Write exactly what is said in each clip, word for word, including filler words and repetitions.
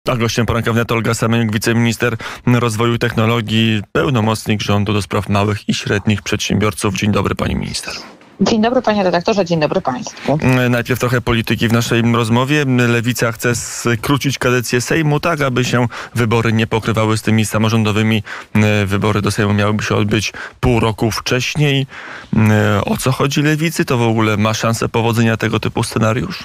A gościem poranka wnet Olga Semeniuk, wiceminister rozwoju i technologii, pełnomocnik rządu do spraw małych i średnich przedsiębiorców. Dzień dobry, pani minister. Dzień dobry, panie redaktorze, dzień dobry państwu. Najpierw trochę polityki w naszej rozmowie. Lewica chce skrócić kadencję Sejmu, tak aby się wybory nie pokrywały z tymi samorządowymi. Wybory do Sejmu miałyby się odbyć pół roku wcześniej. O co chodzi Lewicy? To w ogóle ma szansę powodzenia tego typu scenariusz?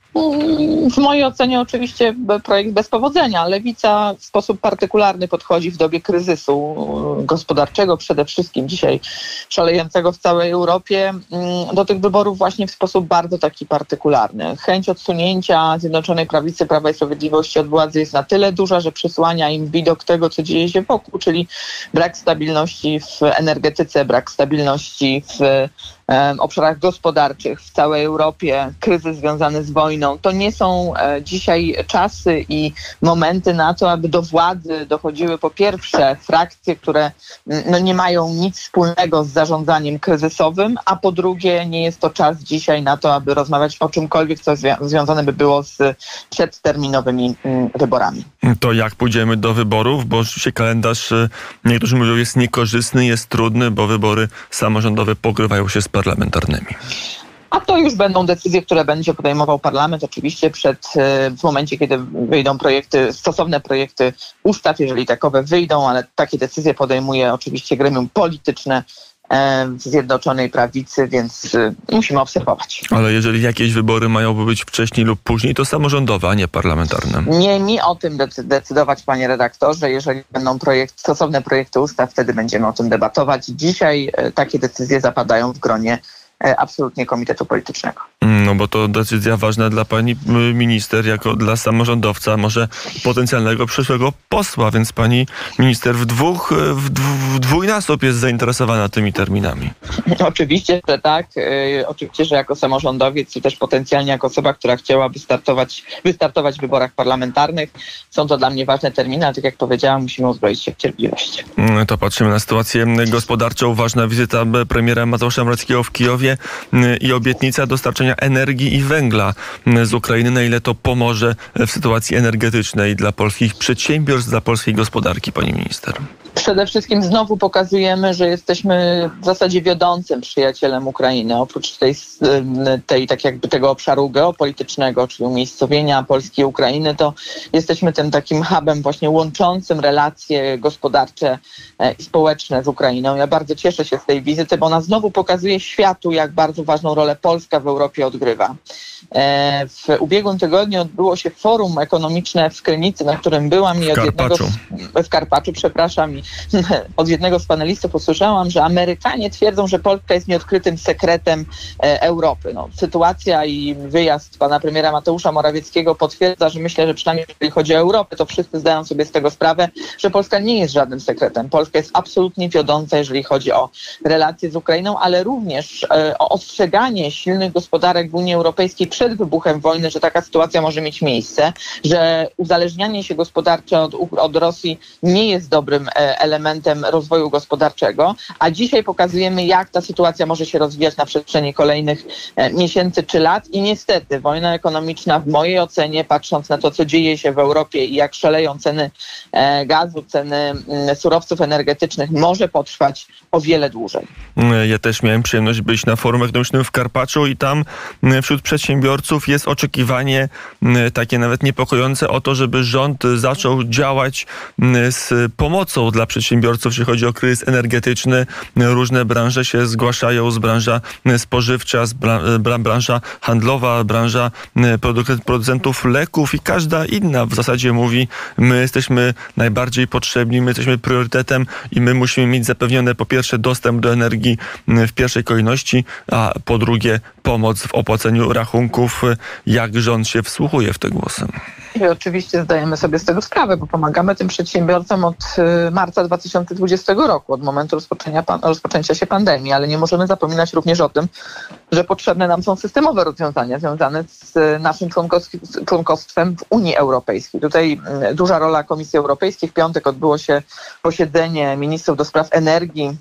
W mojej ocenie oczywiście projekt bez powodzenia. Lewica w sposób partykularny podchodzi w dobie kryzysu gospodarczego, przede wszystkim dzisiaj szalejącego w całej Europie, do tych wyborów właśnie w sposób bardzo taki partykularny. Chęć odsunięcia Zjednoczonej Prawicy, Prawa i Sprawiedliwości od władzy jest na tyle duża, że przysłania im widok tego, co dzieje się wokół, czyli brak stabilności w energetyce, brak stabilności w obszarach gospodarczych w całej Europie, kryzys związany z wojną. To nie są e, dzisiaj czasy i momenty na to, aby do władzy dochodziły po pierwsze frakcje, które no, nie mają nic wspólnego z zarządzaniem kryzysowym, a po drugie nie jest to czas dzisiaj na to, aby rozmawiać o czymkolwiek, co zwią- związane by było z przedterminowymi mm, wyborami. To jak pójdziemy do wyborów? Bo oczywiście kalendarz, niektórzy mówią, jest niekorzystny, jest trudny, bo wybory samorządowe pokrywają się z parlamentarnymi. A to już będą decyzje, które będzie podejmował parlament, oczywiście przed, w momencie, kiedy wyjdą projekty, stosowne projekty ustaw, jeżeli takowe wyjdą, ale takie decyzje podejmuje oczywiście gremium polityczne w Zjednoczonej Prawicy, więc musimy obserwować. Ale jeżeli jakieś wybory mają być wcześniej lub później, to samorządowe, a nie parlamentarne. Nie mi o tym decydować, panie redaktorze. Jeżeli będą projekt, stosowne projekty ustaw, wtedy będziemy o tym debatować. Dzisiaj takie decyzje zapadają w gronie absolutnie Komitetu Politycznego. No bo to decyzja ważna dla pani minister, jako dla samorządowca, może potencjalnego przyszłego posła, więc pani minister w dwóch, w, dw, w dwójnasób jest zainteresowana tymi terminami. Oczywiście, że tak. Yy, oczywiście, że jako samorządowiec czy też potencjalnie jako osoba, która chciałaby startować, wystartować w wyborach parlamentarnych, są to dla mnie ważne terminy, ale tak jak powiedziałam, musimy uzbroić się w cierpliwość. To patrzymy na sytuację gospodarczą. Ważna wizyta premiera Mateusza Morawieckiego w Kijowie i obietnica dostarczenia energii i węgla z Ukrainy. Na ile to pomoże w sytuacji energetycznej dla polskich przedsiębiorstw, dla polskiej gospodarki, pani minister? Przede wszystkim znowu pokazujemy, że jesteśmy w zasadzie wiodącym przyjacielem Ukrainy. Oprócz tej, tej tak jakby tego obszaru geopolitycznego, czyli umiejscowienia Polski i Ukrainy, to jesteśmy tym takim hubem właśnie łączącym relacje gospodarcze i społeczne z Ukrainą. Ja bardzo cieszę się z tej wizyty, bo ona znowu pokazuje światu, jak bardzo ważną rolę Polska w Europie odgrywa. W ubiegłym tygodniu odbyło się forum ekonomiczne w Krynicy, na którym byłam i od jednego z, w Karpaczu, przepraszam, i od jednego z panelistów usłyszałam, że Amerykanie twierdzą, że Polska jest nieodkrytym sekretem e, Europy. No, sytuacja i wyjazd pana premiera Mateusza Morawieckiego potwierdza, że myślę, że przynajmniej jeżeli chodzi o Europę, to wszyscy zdają sobie z tego sprawę, że Polska nie jest żadnym sekretem. Polska jest absolutnie wiodąca, jeżeli chodzi o relacje z Ukrainą, ale również e, o ostrzeganie silnych gospodarek w Unii Europejskiej przed wybuchem wojny, że taka sytuacja może mieć miejsce, że uzależnianie się gospodarcze od, od Rosji nie jest dobrym e, elementem rozwoju gospodarczego, a dzisiaj pokazujemy, jak ta sytuacja może się rozwijać na przestrzeni kolejnych e, miesięcy czy lat i niestety wojna ekonomiczna w mojej ocenie, patrząc na to, co dzieje się w Europie i jak szaleją ceny e, gazu, ceny m, surowców energetycznych, może potrwać o wiele dłużej. Ja też miałem przyjemność być na forum ekonomicznym w Karpaczu i tam wśród przedsiębiorców jest oczekiwanie takie nawet niepokojące o to, żeby rząd zaczął działać z pomocą dla przedsiębiorców, jeśli chodzi o kryzys energetyczny. Różne branże się zgłaszają, z branża spożywcza, z bra- branża handlowa, branża producentów leków i każda inna w zasadzie mówi, my jesteśmy najbardziej potrzebni, my jesteśmy priorytetem i my musimy mieć zapewnione po pierwsze dostęp do energii w pierwszej kolejności, a po drugie pomoc w opłaceniu rachunków. Jak rząd się wsłuchuje w te głosy? I oczywiście zdajemy sobie z tego sprawę, bo pomagamy tym przedsiębiorcom. przedsiębiorcom od marca dwa tysiące dwudziestego roku, od momentu rozpoczęcia, rozpoczęcia się pandemii, ale nie możemy zapominać również o tym, że potrzebne nam są systemowe rozwiązania związane z naszym członkostwem w Unii Europejskiej. Tutaj duża rola Komisji Europejskiej. W piątek odbyło się posiedzenie ministrów do spraw energii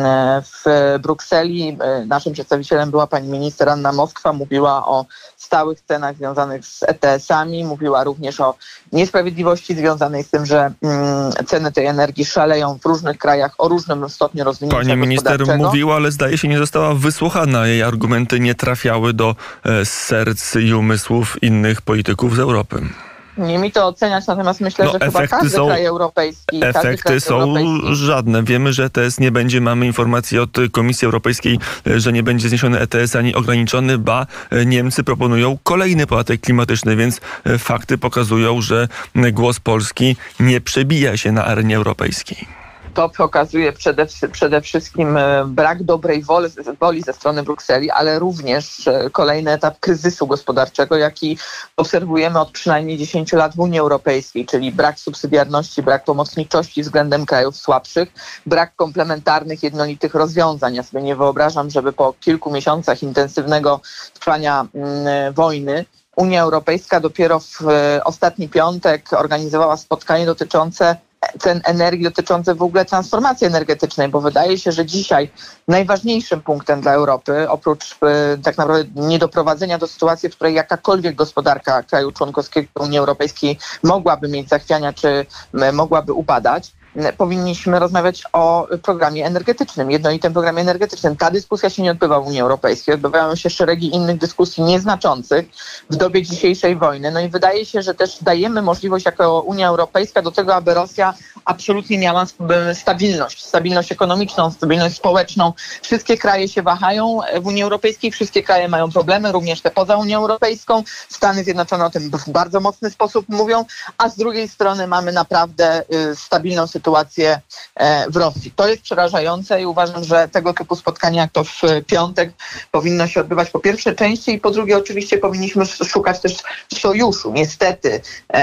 w Brukseli. Naszym przedstawicielem była pani minister Anna Moskwa. Mówiła o stałych cenach związanych z E T S-ami. Mówiła również o niesprawiedliwości związanej z tym, że ceny tej energii szaleją w różnych krajach o różnym stopniu rozwinięcia Pani minister mówiła, ale zdaje się nie została wysłuchana. Jej argumenty nie trafiały do serc i umysłów innych polityków z Europy. Nie mi to oceniać, natomiast myślę, no, że chyba każdy są, kraj europejski... Efekty kraj są europejski. żadne. Wiemy, że E T S nie będzie. Mamy informacje od Komisji Europejskiej, że nie będzie zniesiony E T S ani ograniczony, ba Niemcy proponują kolejny podatek klimatyczny, więc fakty pokazują, że głos Polski nie przebija się na arenie europejskiej. To pokazuje przede, przede wszystkim brak dobrej woli, woli ze strony Brukseli, ale również kolejny etap kryzysu gospodarczego, jaki obserwujemy od przynajmniej dziesięciu lat w Unii Europejskiej, czyli brak subsydiarności, brak pomocniczości względem krajów słabszych, brak komplementarnych, jednolitych rozwiązań. Ja sobie nie wyobrażam, żeby po kilku miesiącach intensywnego trwania mm, wojny Unia Europejska dopiero w ostatni piątek organizowała spotkanie dotyczące cen energii, dotyczące w ogóle transformacji energetycznej, bo wydaje się, że dzisiaj najważniejszym punktem dla Europy, oprócz e, tak naprawdę niedoprowadzenia do sytuacji, w której jakakolwiek gospodarka kraju członkowskiego Unii Europejskiej mogłaby mieć zachwiania, czy m, mogłaby upadać, powinniśmy rozmawiać o programie energetycznym, jednolitym programie energetycznym. Ta dyskusja się nie odbywa w Unii Europejskiej. Odbywają się szeregi innych dyskusji nieznaczących w dobie dzisiejszej wojny. No i wydaje się, że też dajemy możliwość jako Unia Europejska do tego, aby Rosja absolutnie miała stabilność, stabilność ekonomiczną, stabilność społeczną. Wszystkie kraje się wahają w Unii Europejskiej, wszystkie kraje mają problemy, również te poza Unią Europejską. Stany Zjednoczone o tym w bardzo mocny sposób mówią, a z drugiej strony mamy naprawdę stabilną sytuację sytuację w Rosji. To jest przerażające i uważam, że tego typu spotkania jak to w piątek powinno się odbywać po pierwsze częściej i po drugie oczywiście powinniśmy szukać też sojuszu. Niestety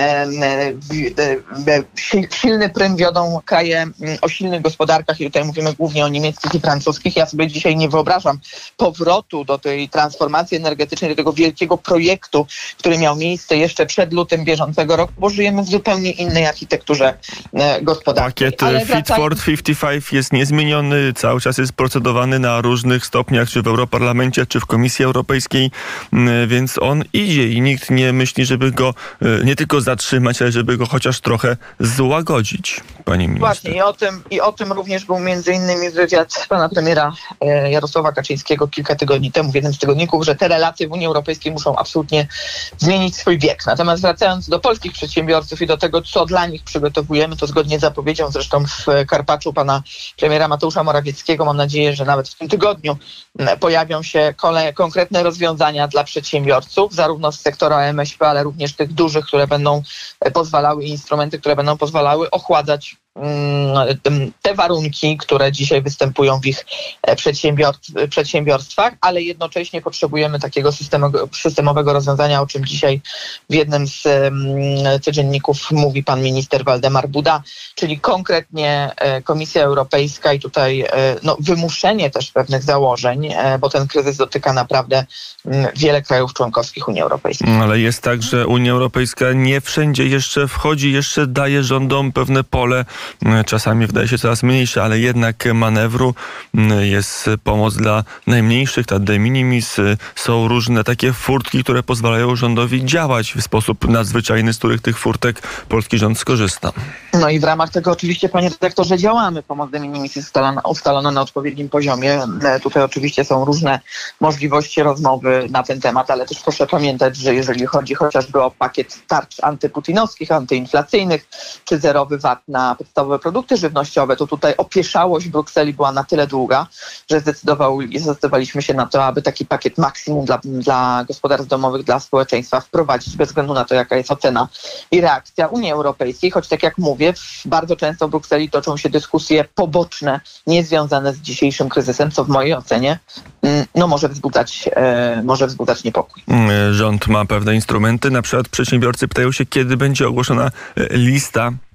silny prym wiodą kraje o silnych gospodarkach i tutaj mówimy głównie o niemieckich i francuskich. Ja sobie dzisiaj nie wyobrażam powrotu do tej transformacji energetycznej, do tego wielkiego projektu, który miał miejsce jeszcze przed lutym bieżącego roku, bo żyjemy w zupełnie innej architekturze gospodarczej. Pakiet Fit for pięćdziesiąt pięć jest niezmieniony, cały czas jest procedowany na różnych stopniach, czy w Europarlamencie, czy w Komisji Europejskiej, więc on idzie i nikt nie myśli, żeby go nie tylko zatrzymać, ale żeby go chociaż trochę złagodzić, pani minister. Właśnie i o tym, i o tym również był między innymi wywiad pana premiera Jarosława Kaczyńskiego kilka tygodni temu w jednym z tygodników, że te relacje w Unii Europejskiej muszą absolutnie zmienić swój bieg. Natomiast wracając do polskich przedsiębiorców i do tego, co dla nich przygotowujemy, to zgodnie z zapowiedzią zresztą w Karpaczu pana premiera Mateusza Morawieckiego. Mam nadzieję, że nawet w tym tygodniu pojawią się kolej, konkretne rozwiązania dla przedsiębiorców, zarówno z sektora M S P, ale również tych dużych, które będą pozwalały, instrumenty, które będą pozwalały ochładzać te warunki, które dzisiaj występują w ich przedsiębiorstwach, ale jednocześnie potrzebujemy takiego systemowego, systemowego rozwiązania, o czym dzisiaj w jednym z codzienników mówi pan minister Waldemar Buda, czyli konkretnie Komisja Europejska i tutaj no, wymuszenie też pewnych założeń, bo ten kryzys dotyka naprawdę wiele krajów członkowskich Unii Europejskiej. Ale jest tak, że Unia Europejska nie wszędzie jeszcze wchodzi, jeszcze daje rządom pewne pole, czasami wydaje się coraz mniejsze, ale jednak manewru. Jest pomoc dla najmniejszych, ta de minimis. Są różne takie furtki, które pozwalają rządowi działać w sposób nadzwyczajny, z których tych furtek polski rząd skorzysta. No i w ramach tego oczywiście, panie redaktorze, działamy. Pomoc de minimis jest ustalona, ustalona na odpowiednim poziomie. Tutaj oczywiście są różne możliwości rozmowy na ten temat, ale też proszę pamiętać, że jeżeli chodzi chociażby o pakiet tarcz antyputinowskich, antyinflacyjnych, czy zerowy V A T na podstawowe produkty żywnościowe, to tutaj opieszałość w Brukseli była na tyle długa, że zdecydowaliśmy się na to, aby taki pakiet maksimum dla, dla gospodarstw domowych, dla społeczeństwa wprowadzić bez względu na to, jaka jest ocena i reakcja Unii Europejskiej, choć tak jak mówię, bardzo często w Brukseli toczą się dyskusje poboczne, niezwiązane z dzisiejszym kryzysem, co w mojej ocenie no, może wzbudzać, e, może wzbudzać niepokój. Rząd ma pewne instrumenty, na przykład przedsiębiorcy pytają się, kiedy będzie ogłoszona lista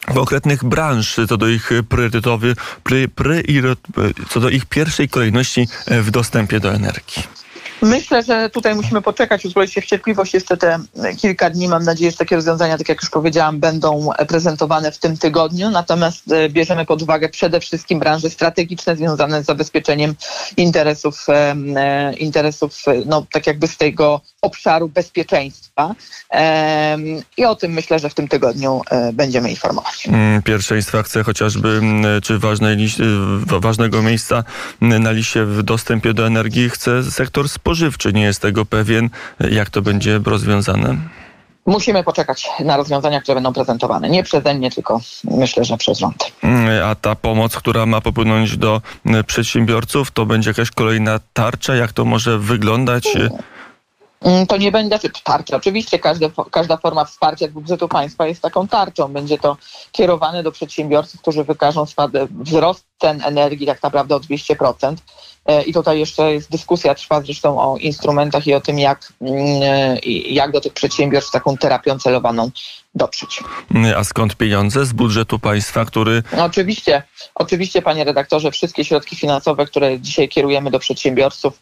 konkretnych branż, co do ich priorytetowych, pry, pry, co do ich pierwszej kolejności w dostępie do energii? Myślę, że tutaj musimy poczekać, uzbroić się w cierpliwość jeszcze te kilka dni. Mam nadzieję, że takie rozwiązania, tak jak już powiedziałam, będą prezentowane w tym tygodniu. Natomiast bierzemy pod uwagę przede wszystkim branże strategiczne związane z zabezpieczeniem interesów, e, interesów no, tak jakby z tego obszaru bezpieczeństwa. E, I o tym myślę, że w tym tygodniu e, będziemy informować. Pierwszeństwa chce chociażby, czy ważnej, ważnego miejsca na liście w dostępie do energii chce sektor spożywczy. Nie jest tego pewien. Jak to będzie rozwiązane? Musimy poczekać na rozwiązania, które będą prezentowane. Nie przeze mnie, tylko myślę, że przez rząd. A ta pomoc, która ma popłynąć do przedsiębiorców, to będzie jakaś kolejna tarcza? Jak to może wyglądać? To nie będzie tarcza. Oczywiście każde, każda forma wsparcia z budżetu państwa jest taką tarczą. Będzie to kierowane do przedsiębiorców, którzy wykażą wzrost cen energii tak naprawdę o dwieście procent. I tutaj jeszcze jest dyskusja, trwa zresztą o instrumentach i o tym, jak, jak do tych przedsiębiorstw taką terapią celowaną dotrzeć. A skąd pieniądze? Z budżetu państwa, który... No oczywiście, oczywiście, panie redaktorze, wszystkie środki finansowe, które dzisiaj kierujemy do przedsiębiorców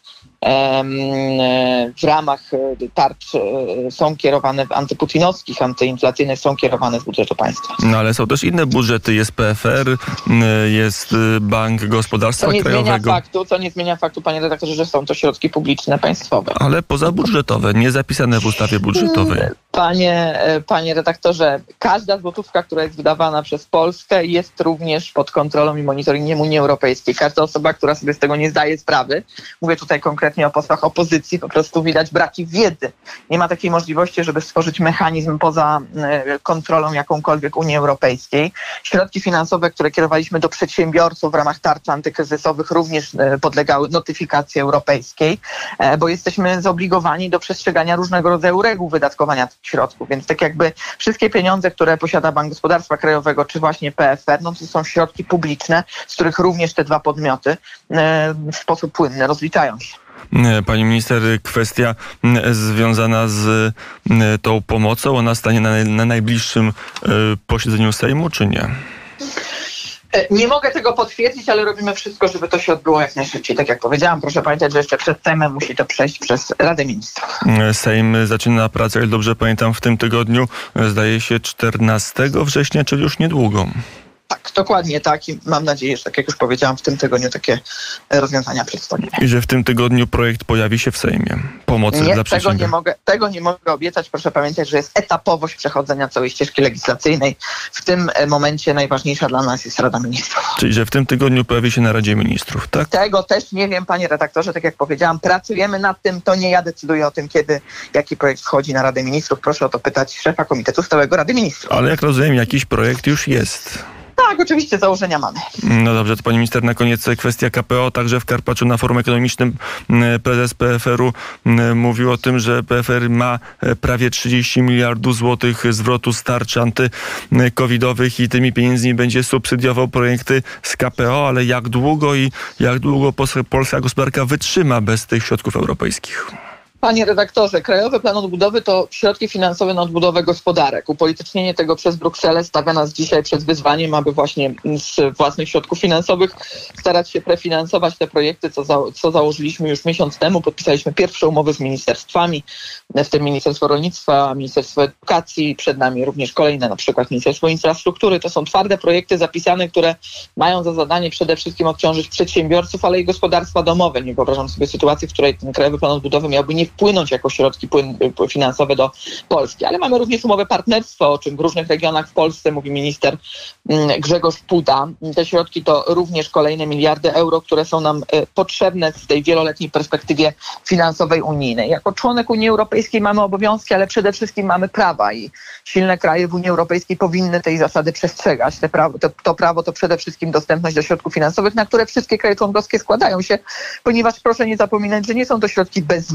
w ramach tarcz są kierowane, antyputinowskich, antyinflacyjnych są kierowane z budżetu państwa. No ale są też inne budżety. Jest P F R, jest Bank Gospodarstwa co nie Krajowego. Zmienia faktu, co nie zmienia faktu, panie redaktorze, że są to środki publiczne, państwowe. Ale pozabudżetowe, nie zapisane w ustawie budżetowej. Panie, panie redaktorze, każda złotówka, która jest wydawana przez Polskę, jest również pod kontrolą i monitoringiem Unii Europejskiej. Każda osoba, która sobie z tego nie zdaje sprawy, mówię tutaj konkretnie o posłach opozycji, po prostu widać braki wiedzy. Nie ma takiej możliwości, żeby stworzyć mechanizm poza kontrolą jakąkolwiek Unii Europejskiej. Środki finansowe, które kierowaliśmy do przedsiębiorców w ramach tarcz antykryzysowych, również podlegały notyfikacji europejskiej, bo jesteśmy zobligowani do przestrzegania różnego rodzaju reguł wydatkowania środków, więc tak jakby wszystkie pieniądze, które posiada Bank Gospodarstwa Krajowego, czy właśnie P F R, no to są środki publiczne, z których również te dwa podmioty w sposób płynny rozliczają się. Pani minister, kwestia związana z tą pomocą, ona stanie na, na najbliższym posiedzeniu Sejmu, czy nie? Nie mogę tego potwierdzić, ale robimy wszystko, żeby to się odbyło jak najszybciej. Tak jak powiedziałam, proszę pamiętać, że jeszcze przed Sejmem musi to przejść przez Radę Ministrów. Sejm zaczyna pracę, jak dobrze pamiętam, w tym tygodniu, zdaje się czternastego września, czyli już niedługo. Tak, dokładnie tak i mam nadzieję, że tak jak już powiedziałam, w tym tygodniu takie rozwiązania przedstawimy. I że w tym tygodniu projekt pojawi się w Sejmie pomocy nie, dla przedsiębiorców. Tego nie mogę, tego nie mogę obiecać. Proszę pamiętać, że jest etapowość przechodzenia całej ścieżki legislacyjnej. W tym momencie najważniejsza dla nas jest Rada Ministrów. Czyli że w tym tygodniu pojawi się na Radzie Ministrów, tak? Tego też nie wiem, panie redaktorze, tak jak powiedziałam, pracujemy nad tym, to nie ja decyduję o tym, kiedy, jaki projekt wchodzi na Radę Ministrów. Proszę o to pytać szefa Komitetu Stałego Rady Ministrów. Ale jak rozumiem, jakiś projekt już jest. Tak, oczywiście założenia mamy. No dobrze, to pani minister, na koniec kwestia K P O. Także w Karpaczu na forum ekonomicznym prezes P F R u mówił o tym, że P F R ma prawie trzydzieści miliardów złotych zwrotu z tarcz antykowidowych i tymi pieniędzmi będzie subsydiował projekty z K P O, ale jak długo i jak długo polska gospodarka wytrzyma bez tych środków europejskich? Panie redaktorze, Krajowy Plan Odbudowy to środki finansowe na odbudowę gospodarek. Upolitycznienie tego przez Brukselę stawia nas dzisiaj przed wyzwaniem, aby właśnie z własnych środków finansowych starać się prefinansować te projekty, co, za, co założyliśmy już miesiąc temu. Podpisaliśmy pierwsze umowy z ministerstwami, w tym Ministerstwo Rolnictwa, Ministerstwo Edukacji, przed nami również kolejne, na przykład Ministerstwo Infrastruktury. To są twarde projekty zapisane, które mają za zadanie przede wszystkim odciążyć przedsiębiorców, ale i gospodarstwa domowe. Nie wyobrażam sobie sytuacji, w której ten Krajowy Plan Odbudowy miałby nie wpłynąć jako środki finansowe do Polski. Ale mamy również umowę partnerstwa, o czym w różnych regionach w Polsce mówi minister Grzegorz Puda. Te środki to również kolejne miliardy euro, które są nam potrzebne w tej wieloletniej perspektywie finansowej unijnej. Jako członek Unii Europejskiej mamy obowiązki, ale przede wszystkim mamy prawa i silne kraje w Unii Europejskiej powinny tej zasady przestrzegać. Te prawo, to, to prawo to przede wszystkim dostępność do środków finansowych, na które wszystkie kraje członkowskie składają się, ponieważ proszę nie zapominać, że nie są to środki bezzwrotne.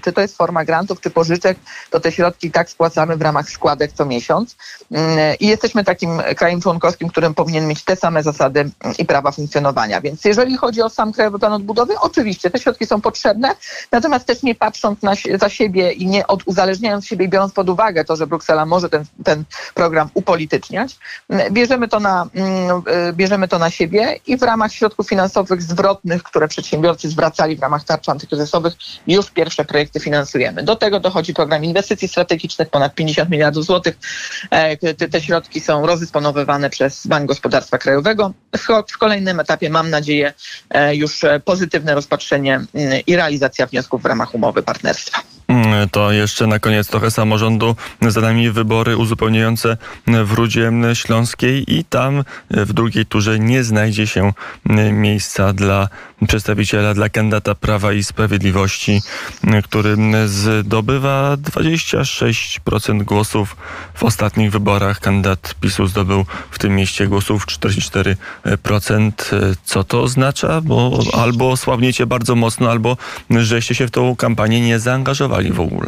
Czy to jest forma grantów, czy pożyczek, to te środki tak spłacamy w ramach składek co miesiąc. I jesteśmy takim krajem członkowskim, którym powinien mieć te same zasady i prawa funkcjonowania. Więc jeżeli chodzi o sam Krajowy Plan Odbudowy, oczywiście te środki są potrzebne, natomiast też nie patrząc na, za siebie i nie od, uzależniając siebie i biorąc pod uwagę to, że Bruksela może ten, ten program upolityczniać, bierzemy to, na, bierzemy to na siebie i w ramach środków finansowych zwrotnych, które przedsiębiorcy zwracali w ramach tarcz antykryzysowych, już pierwsze projekty finansujemy. Do tego dochodzi program inwestycji strategicznych, ponad pięćdziesiąt miliardów złotych. Te, te środki są rozdysponowywane przez Bank Gospodarstwa Krajowego. W kolejnym etapie, mam nadzieję, już pozytywne rozpatrzenie i realizacja wniosków w ramach umowy partnerstwa. To jeszcze na koniec trochę samorządu. Za nami wybory uzupełniające w Rudzie Śląskiej i tam w drugiej turze nie znajdzie się miejsca dla przedstawiciela, dla kandydata Prawa i Sprawiedliwości, który zdobywa dwadzieścia sześć procent głosów w ostatnich wyborach. Kandydat PiSu zdobył w tym mieście głosów czterdzieści cztery procent. Co to oznacza? Bo albo słabniecie bardzo mocno, albo żeście się w tą kampanię nie zaangażowali w ogóle.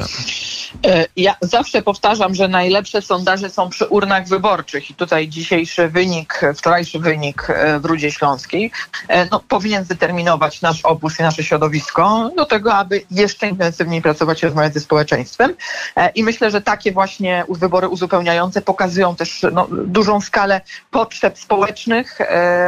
Ja zawsze powtarzam, że najlepsze sondaże są przy urnach wyborczych i tutaj dzisiejszy wynik, wczorajszy wynik w Rudzie Śląskiej no, powinien zdeterminować nasz obóz i nasze środowisko do tego, aby jeszcze intensywniej pracować i rozmawiać ze społeczeństwem. I myślę, że takie właśnie wybory uzupełniające pokazują też no, dużą skalę potrzeb społecznych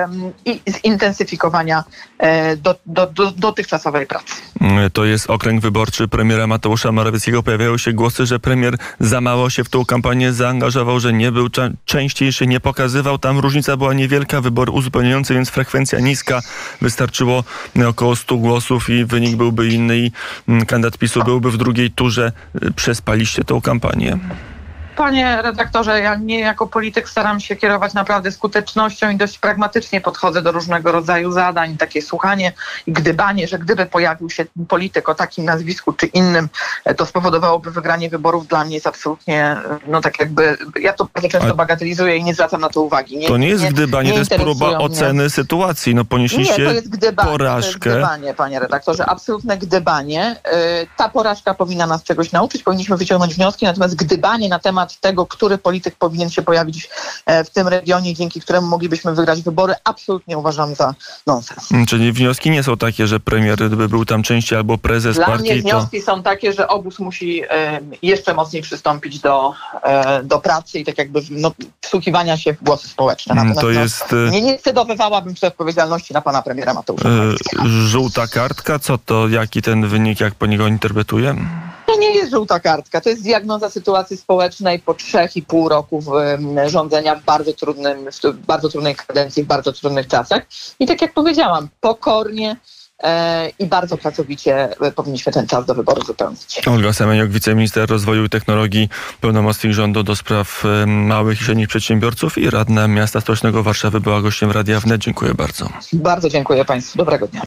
i zintensyfikowania do, do, do, dotychczasowej pracy. To jest okręg wyborczy premiera Mateusza Morawieckiego. Pojawiają się głosy, że premier za mało się w tą kampanię zaangażował, że nie był cza- częściejszy, nie pokazywał. Tam różnica była niewielka, wybory uzupełniające, więc frekwencja niska. Wystarczyło około stu głosów i wynik byłby inny i kandydat PiSu byłby w drugiej turze. Przespaliście tą kampanię? Panie redaktorze, ja nie jako polityk staram się kierować naprawdę skutecznością i dość pragmatycznie podchodzę do różnego rodzaju zadań. Takie słuchanie i gdybanie, że gdyby pojawił się polityk o takim nazwisku czy innym, to spowodowałoby wygranie wyborów, dla mnie jest absolutnie, no tak jakby, ja to bardzo często bagatelizuję i nie zwracam na to uwagi. Nie, to nie jest nie, gdybanie, nie to jest próba mnie. oceny sytuacji. No ponieśliście nie, to jest gdybanie, porażkę. To jest gdybanie, panie redaktorze, absolutne gdybanie. Ta porażka powinna nas czegoś nauczyć, powinniśmy wyciągnąć wnioski, natomiast gdybanie na temat tego, który polityk powinien się pojawić w tym regionie, dzięki któremu moglibyśmy wygrać wybory, absolutnie uważam za nonsens. Czyli wnioski nie są takie, że premier by był tam częściej albo prezes Dla partii? Dla mnie wnioski to... są takie, że obóz musi e, jeszcze mocniej przystąpić do, e, do pracy i tak jakby no, wsłuchiwania się w głosy społeczne. Natomiast to jest... no, nie, nie decydowywałabym przy odpowiedzialności na pana premiera Mateusza Morawieckiego. Żółta kartka? Co to? Jaki ten wynik? Jak po niego interpretuje? To nie jest żółta kartka, to jest diagnoza sytuacji społecznej po trzech i pół roku rządzenia w bardzo trudnym, w bardzo trudnej kadencji, w bardzo trudnych czasach. I tak jak powiedziałam, pokornie e, i bardzo pracowicie powinniśmy ten czas do wyboru zupełnić. Olga Semeniuk, wiceminister rozwoju i technologii, pełnomocnik rządu do spraw małych i średnich przedsiębiorców i radna miasta stołecznego Warszawy była gościem Radia Wnet. Dziękuję bardzo. Bardzo dziękuję państwu. Dobrego dnia.